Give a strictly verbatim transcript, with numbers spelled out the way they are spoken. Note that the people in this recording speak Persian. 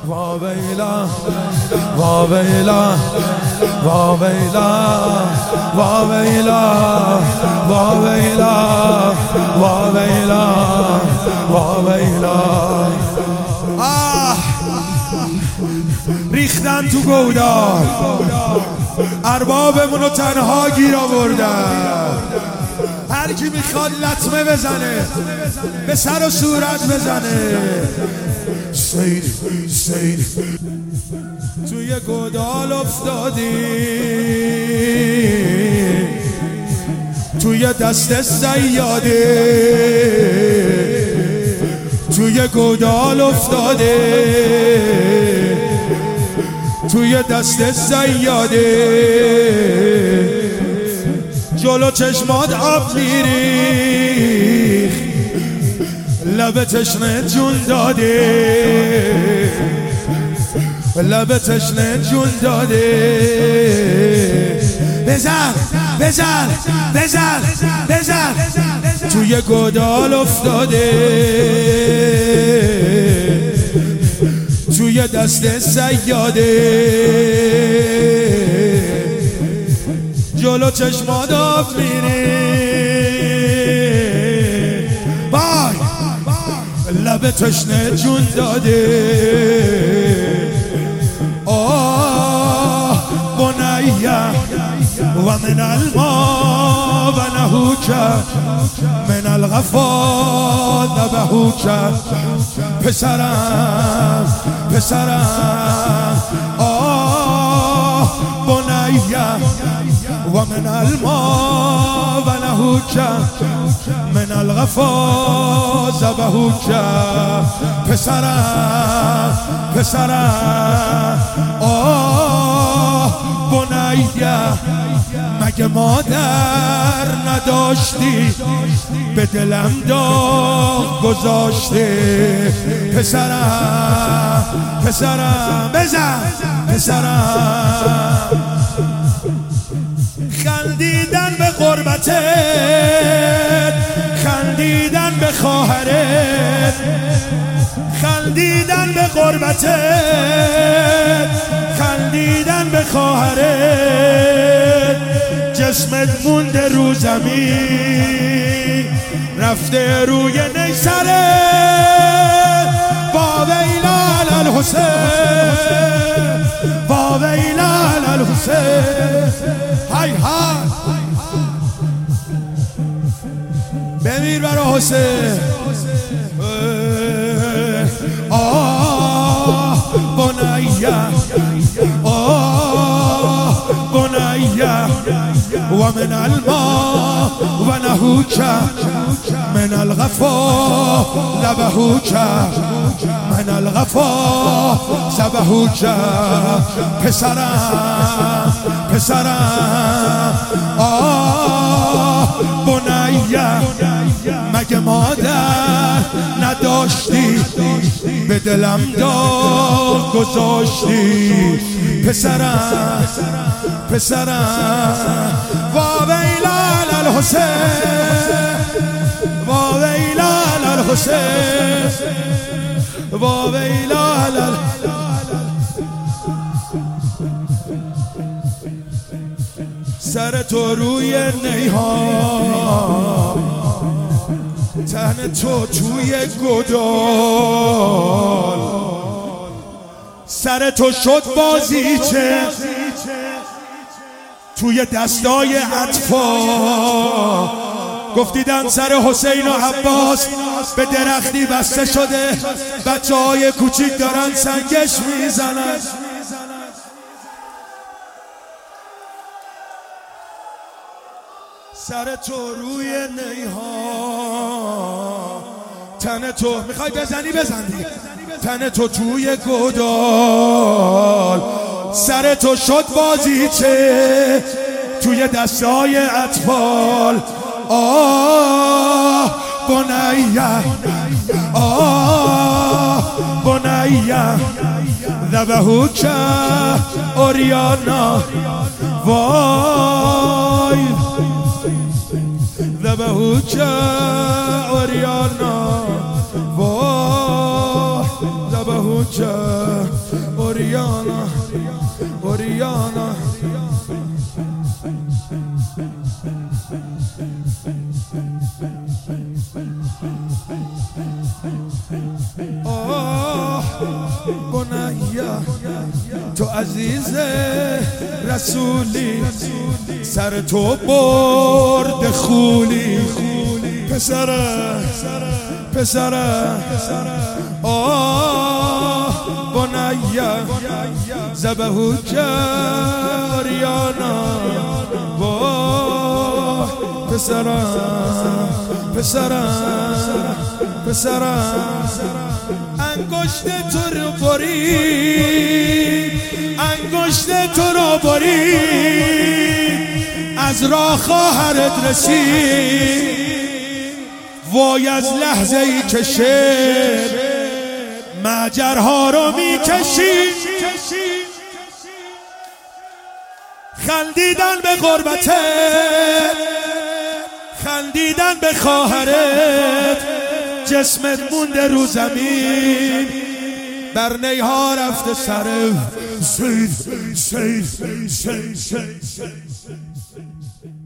واویلا واویلا واویلا واویلا واویلا واویلا واویلا. آه ریختن تو گودال، اربابمونو تنها گیر آوردن. هر کی میخواد لطمه بزنه به سر و صورت بزنه. سید سید توی گودال افتادی، توی دست صیاده، توی گودال افتاده، توی دست صیاده. جلو چشمات آب میریخ، لب تشنه جون داده، لب تشنه جون داده. بزن بزن بزن بزن توی گودال افتاده، توی دست صیاده. جلو چشمات آب میره، وای لب تشنه جون داده. آه بنیه و من الماء و نهوک من الغفا نبهوک. پسرم پسرم آه بنیه و من الماء و نهوک من الغفا ذبحوک. پسرم پسرم آه بنیه مگه مادر نداشتی به دلم داغ گذاشته. پسرم پسرم بزن پسرم. خندیدن به غربتت، خندیدن به خواهرت، خندیدن به غربتت، خندیدن به خواهرت. جسمت مونده رو زمین، رفته روی نیسره. واویلا الحسین واویلا الحسین. های های بمیر برا حسین. آه بنیه آه بنیه و من الماء و نهوک من الغفا ذبحوک من الغفا ذبحوک. پسرم پسرم آه بنیه مگه مادر نداشتی به دلم داغ گذاشتی. پسرم پسرم واویلا الحسین واویلا الحسین واویلا الحسین. سر تو روی نیها، تن تو توی گودال. سر تو شد بازیچه توی دستای اطفال. گفتیدن سر حسین و عباس به درختی بسته شده، بچه های کوچیک دارن سنگش میزنن. سر تو روی نیها، تن تو میخوای بزنی بزن دیگه. تن تو توی گودال، سر تو شد بازیچه توی دستای اطفال. آه بنیه آه بنیه ذبحوک اوریانا. وای ذبحوک اوریانا. وای ذبحوک اوریانا اوریانا آه بنیا تو عزیز رسولی سر تو برد خولی پسره پسره آه بنیا زبهو کریانا واه پسره پسره پسره انگشت تو رو برید انگشت تو رو برید از راه خواهرت رسید وای از لحظه ای که شد مجرها رو میکشید خندیدن به غربتت خندیدن به خواهرت جسمت مونده رو زمین بر نیها رفته سر سید سید سید سید